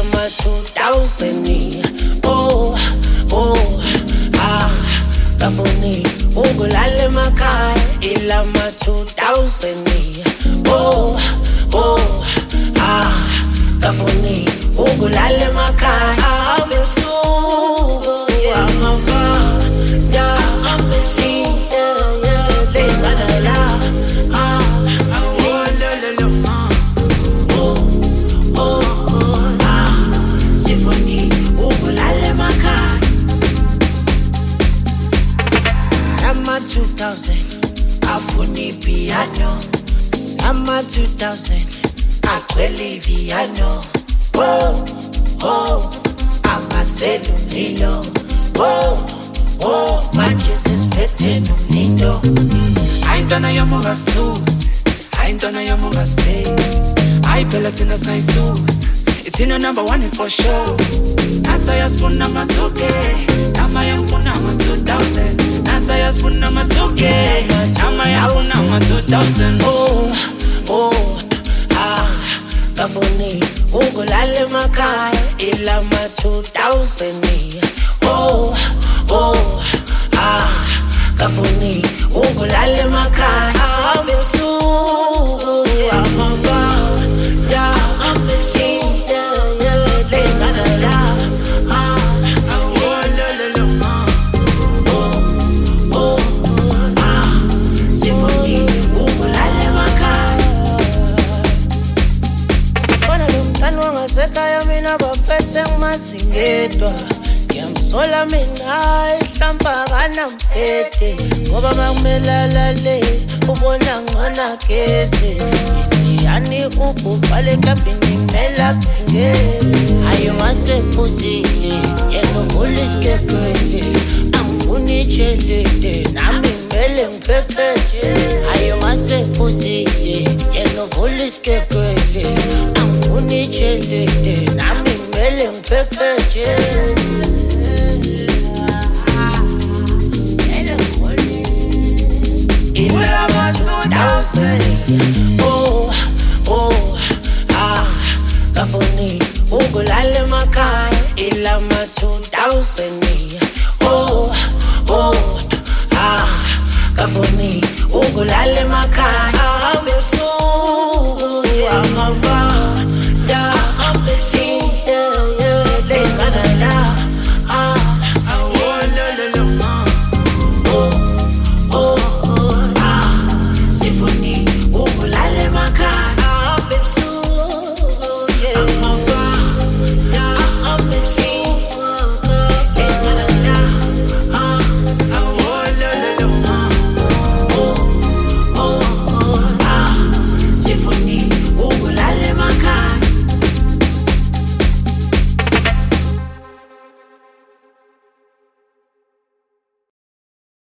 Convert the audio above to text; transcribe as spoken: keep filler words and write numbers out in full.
ilama two thousand. Oh, oh, ah, kafuni ungulale makhaya ilama two thousand. Oh, oh, ah, kafuni ungulale makhaya abesuku yamava ya ambeshi ya lezadala ah lelelo oh oh ah sifuni ungulale makhaya ama two thousand afuni piano ama two thousand akweli piano. Oh, oh, amaselo nilo. Oh, oh, manches is fitting nido. I ain't done a yamuras too. I ain't done a yamuras day. I pellet in a size suits. It's in a number one for sure. That's why I spoon number two K. That's why I'm for number two thousand. That's why I spoon number two K. That's why I'm for number two thousand. Oh, oh, ah, kafuni ungulale makhaya ilama two thousand. Oh, oh, ah, kafuni ungulale makhaya abesuku yamava ya ambeshi ya lezadala ah lelelo oh oh ah sifuni ungulale makhaya. Bona lo mntana wangasekhaya mina bafethe ngimazingedwa ngiyamsola mina ihlamba kanamphethe ngoba makumelala le ubona ngona kese isiyani ukubhale kabini mela benge ayo ngasephuzile yena uvulisikekele angifuni chelele nami mele ngiphekeje ayo ngasephuzile yena uvulisikekele angifuni chelele nami mele ngiphekeje. Ilama two thousand. Oh, oh, ah, kafuni ungulale makhaya ilama two thousand. Oh, oh, ah, kafuni ungulale makhaya abesuku yamava